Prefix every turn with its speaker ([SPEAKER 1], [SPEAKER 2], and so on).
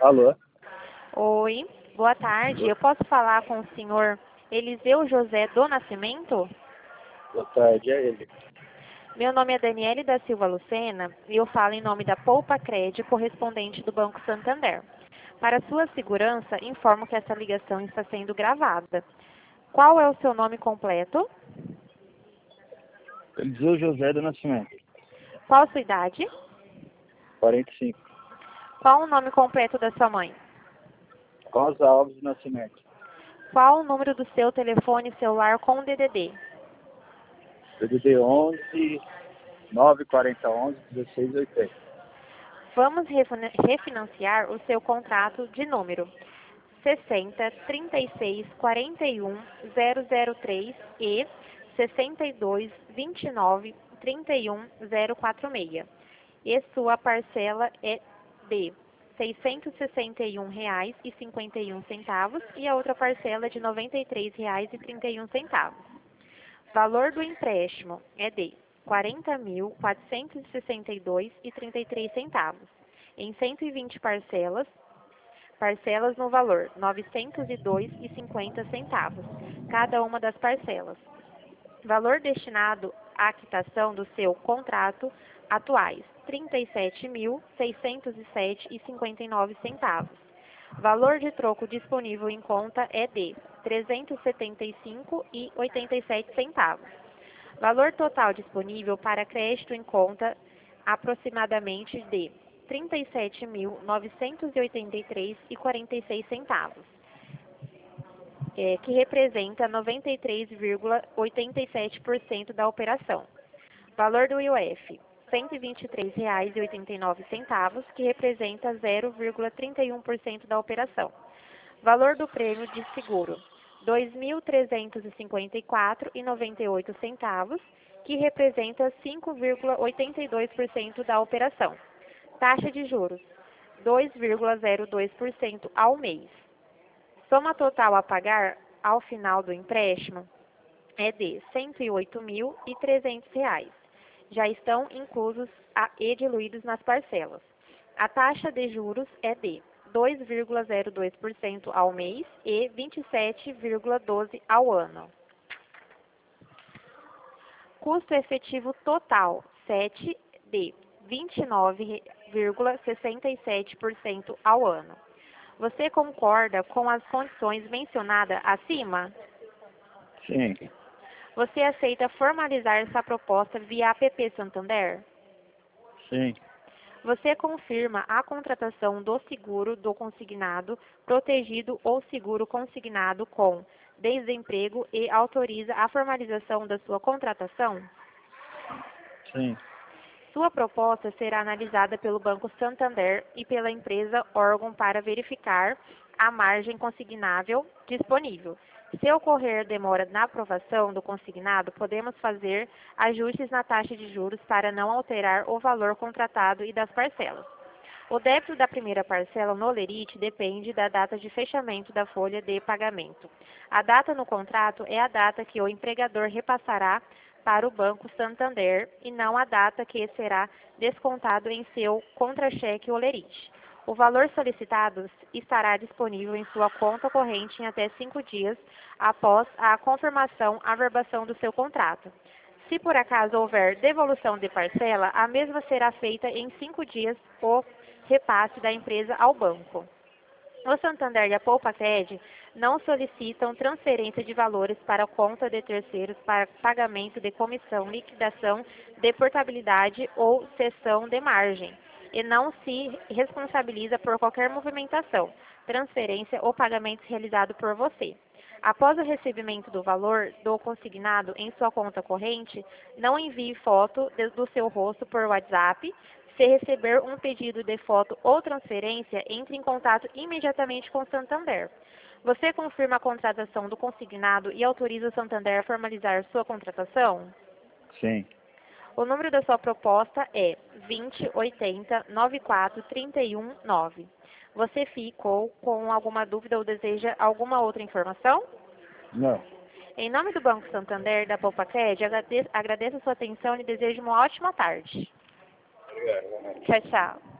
[SPEAKER 1] Alô?
[SPEAKER 2] Oi, boa tarde. Eu posso falar com o senhor Eliseu José do Nascimento?
[SPEAKER 1] Boa tarde, é ele.
[SPEAKER 2] Meu nome é Daniele da Silva Lucena e eu falo em nome da Poupa Cred, correspondente do Banco Santander. Para sua segurança, informo que essa ligação está sendo gravada. Qual é o seu nome completo?
[SPEAKER 1] Eliseu José do Nascimento,
[SPEAKER 2] Qual a sua idade?
[SPEAKER 1] 45.
[SPEAKER 2] Qual o nome completo da sua mãe?
[SPEAKER 1] Rosa Alves do Nascimento,
[SPEAKER 2] Qual o número do seu telefone celular com DDD?
[SPEAKER 1] DDD 11 94011 1680.
[SPEAKER 2] Vamos refinanciar o seu contrato de número 60 36 41 003 e 62 29 31 046. E sua parcela é de R$ 661,51 e a outra parcela é de R$ 93,31. Valor do empréstimo é de R$ 40.462,33 em 120 parcelas, no valor R$ 902,50, cada uma das parcelas. Valor destinado à quitação do seu contrato atuais, R$ 37.607,59. Valor de troco disponível em conta é de R$ 375,87. Valor total disponível para crédito em conta aproximadamente de R$ 37.983,46, que representa 93,87% da operação. Valor do IOF, R$ 123,89, que representa 0,31% da operação. Valor do prêmio de seguro, R$ 2.354,98, que representa 5,82% da operação. Taxa de juros, 2,02% ao mês. Soma total a pagar ao final do empréstimo é de R$ 108.300. Já estão inclusos e diluídos nas parcelas. A taxa de juros é de 2,02% ao mês e 27,12% ao ano. Custo efetivo total, 7 de 29,67% ao ano. Você concorda com as condições mencionadas acima?
[SPEAKER 1] Sim,
[SPEAKER 2] Você aceita formalizar essa proposta via APP Santander?
[SPEAKER 1] sim,
[SPEAKER 2] Você confirma a contratação do seguro do consignado, protegido ou seguro consignado com desemprego e autoriza a formalização da sua contratação?
[SPEAKER 1] sim.
[SPEAKER 2] Sua proposta será analisada pelo Banco Santander e pela empresa órgão para verificar a margem consignável disponível. Se ocorrer demora na aprovação do consignado, podemos fazer ajustes na taxa de juros para não alterar o valor contratado e das parcelas. O débito da primeira parcela no Lerite depende da data de fechamento da folha de pagamento. A data no contrato é a data que o empregador repassará para o Banco Santander e não a data que será descontado em seu contra-cheque ou Lerite. O valor solicitado estará disponível em sua conta corrente em até 5 dias após a confirmação, averbação do seu contrato. Se por acaso houver devolução de parcela, a mesma será feita em 5 dias por repasse da empresa ao banco. O Santander e a Poupa Cred não solicitam transferência de valores para a conta de terceiros para pagamento de comissão, liquidação de portabilidade ou cessão de margem e não se responsabiliza por qualquer movimentação, transferência ou pagamento realizado por você. Após o recebimento do valor do consignado em sua conta corrente, não envie foto do seu rosto por WhatsApp. Se receber um pedido de foto ou transferência, entre em contato imediatamente com o Santander. Você confirma a contratação do consignado e autoriza o Santander a formalizar sua contratação?
[SPEAKER 1] Sim.
[SPEAKER 2] O número da sua proposta é 2080 94 31 9. Você ficou com alguma dúvida ou deseja alguma outra informação?
[SPEAKER 1] Não.
[SPEAKER 2] Em nome do Banco Santander da Poupa Cred, agradeço a sua atenção e desejo uma ótima tarde.
[SPEAKER 1] Obrigado.
[SPEAKER 2] Tchau, tchau.